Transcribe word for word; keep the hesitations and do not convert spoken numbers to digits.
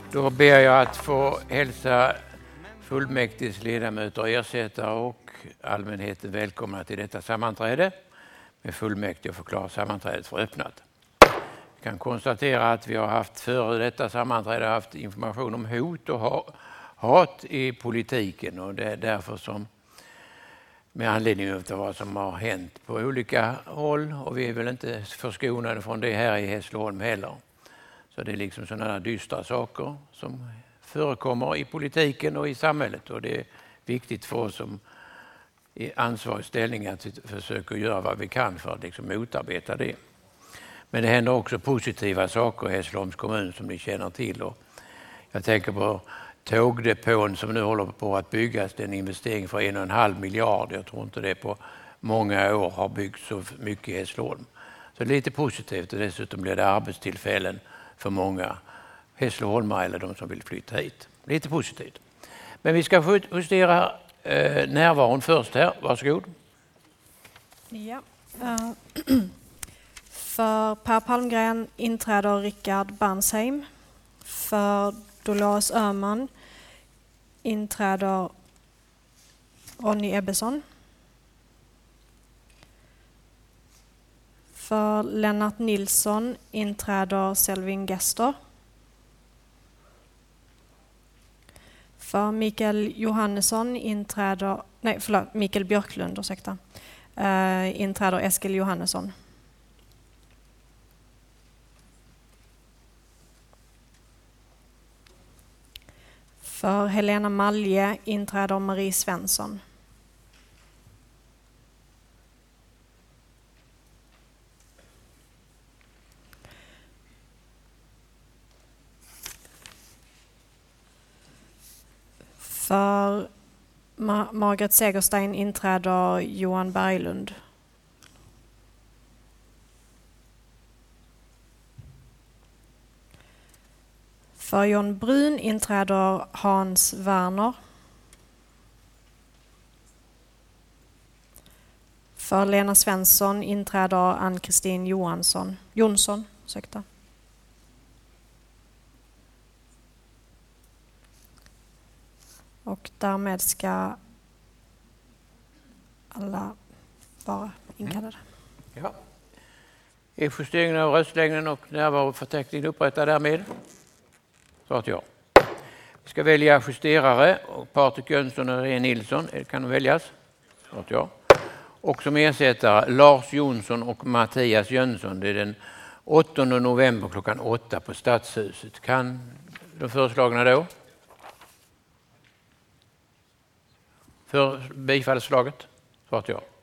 Då ber jag att få hälsa fullmäktiges ledamöter, ersättare och allmänheten välkomna till detta sammanträde med fullmäktige och förklara sammanträdet för öppnat. Vi kan konstatera att vi har haft före detta sammanträde haft information om hot och hat i politiken, och det är därför som med anledning av vad som har hänt på olika håll, och vi är väl inte förskonade från det här i Hässleholm heller. Så det är liksom sådana dystra saker som förekommer i politiken och i samhället, och det är viktigt för oss som i ansvarig ställning att vi försöker göra vad vi kan för att liksom motarbeta det. Men det händer också positiva saker i Hässleholms kommun som ni känner till, och jag tänker på tågdepån som nu håller på att byggas. Det är en investering för en och en halv miljard. Jag tror inte det på många år har byggts så mycket i Hässleholm. Så det är lite positivt, och dessutom blir det arbetstillfällen för många Hässleholmare eller de som vill flytta hit. Lite positivt. Men vi ska justera eh, närvaron först här. Varsågod. Ja. Uh, för Per Palmgren inträder Rickard Barnsheim. För Dolores Öhman inträder Ronny Ebbesson. För Lennart Nilsson inträder Selvin Gester. För Mikael Johannesson inträder, nej förlåt, Mikael Björklund, ursäkta, uh, inträder Eskil Johannesson. För Helena Malje inträder Marie Svensson. För Ma- Margaret Segerstein inträder Johan Berglund. För John Brun inträder Hans Werner. För Lena Svensson inträder Ann-Kristin Johansson. Jonsson, ursäkta. Och därmed ska alla vara inkallade. Ja. Är justeringen av röstlängden och närvaroförteckningen upprättad därmed? Svaret ja. Vi ska välja justerare, och Patrik Jönsson och Irene Nilsson kan väljas. Svaret ja. Och som ersättare Lars Jonsson och Mattias Jönsson. Det är den åttonde november klockan åtta på Stadshuset. Kan de föreslagna då? För bifallsförslaget? Svaret ja.